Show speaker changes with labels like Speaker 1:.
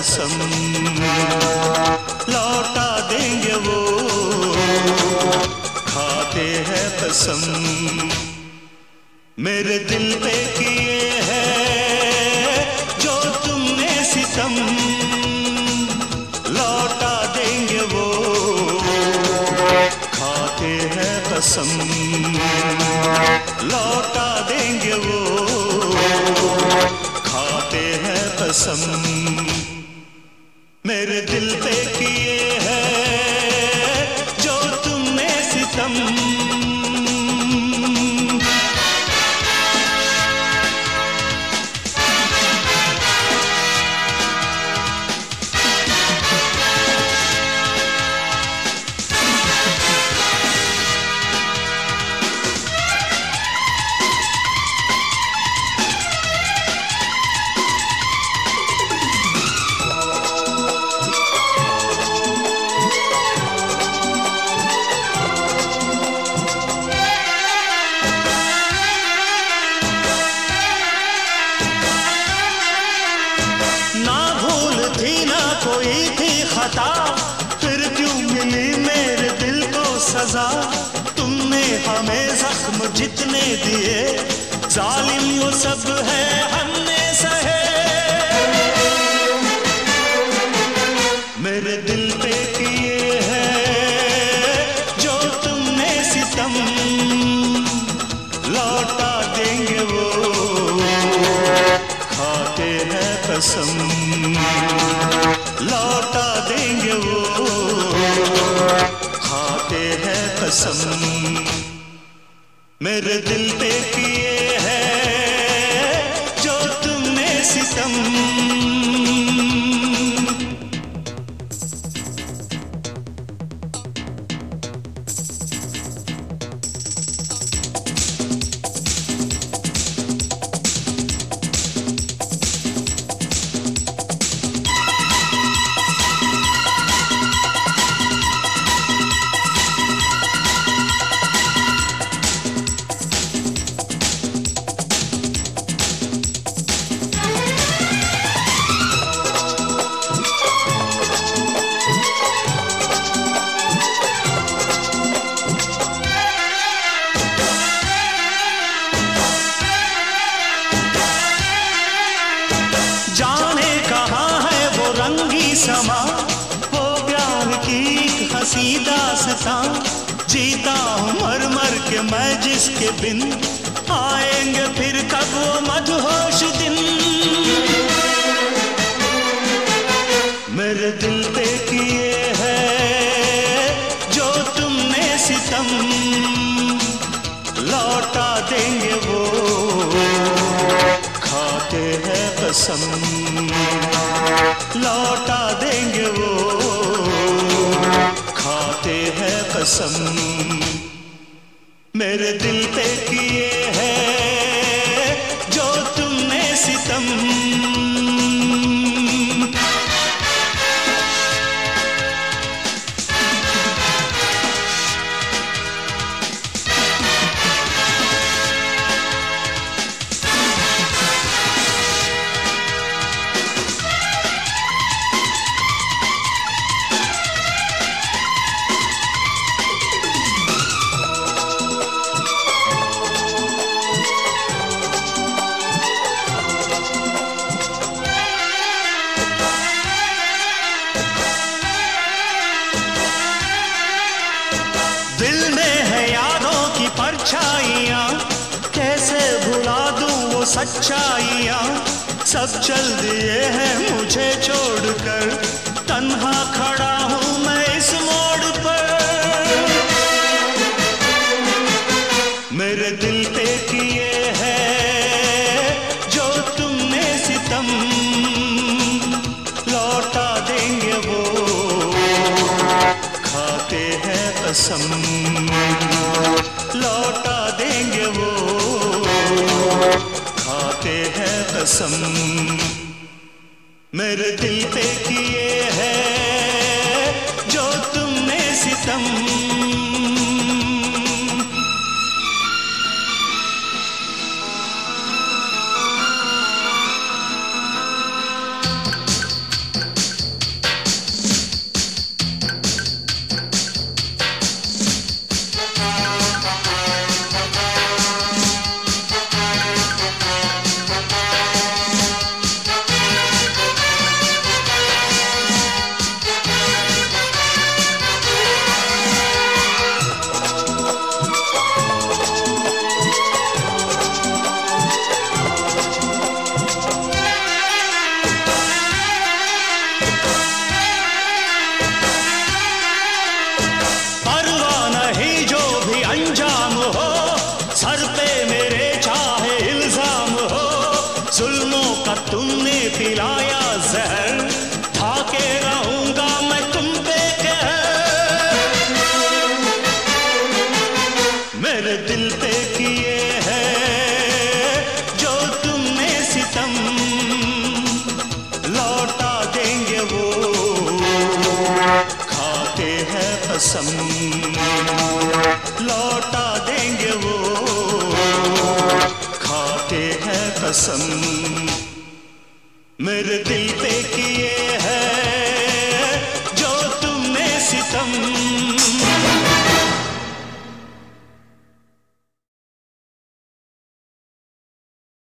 Speaker 1: कसम, लौटा देंगे वो, खाते हैं कसम। मेरे दिल पे किए हैं जो तुमने सितम, लौटा देंगे वो, खाते हैं कसम, लौटा देंगे वो, खाते हैं कसम। मेरे दिल पे किए हैं जो तुमने सितम। कोई थी खता, फिर क्यों मिली मेरे दिल को सजा। तुमने हमें जख्म जितने दिए, जालिम वो सब है हमने सहे। मेरे दिल पे किए हैं जो तुमने सितम, लौटा देंगे वो, खाते हैं कसम, लौटा देंगे वो, खाते हैं कसम। मेरे दिल पे किए हैं जो तुमने सितम। समा वो प्यार की एक हंसी दास्तां, जीता हूँ मर मर के मैं जिसके बिन, आएंगे फिर कब वो मदहोश दिन। मेरे दिल पे किए हैं जो तुमने सितम, लौटा देंगे वो, खाते हैं कसम, लौटा देंगे वो, खाते हैं कसम। मेरे दिल पे किए हैं जो तुमने सितम। दिल में है यादों की परछाइयाँ, कैसे भुला दूँ वो सच्चाइयाँ। सब चल दिए हैं मुझे छोड़कर, तन्हा खड़ा हूँ मैं इस मोड़ पर। मेरे दिल पे किए हैं जो तुमने सितम, लौटा देंगे वो, खाते हैं कसम, लौटा देंगे वो, खाते हैं कसम। मेरे दिल पे किए हैं जो तुमने सितम। खिलाया जहर, खा के रहूंगा मैं तुम पे कहर। मेरे दिल पे किए हैं जो तुमने सितम, लौटा देंगे वो खाते हैं कसम, लौटा देंगे वो खाते हैं कसम। मेरे दिल पे किए हैं जो तुमने सितम।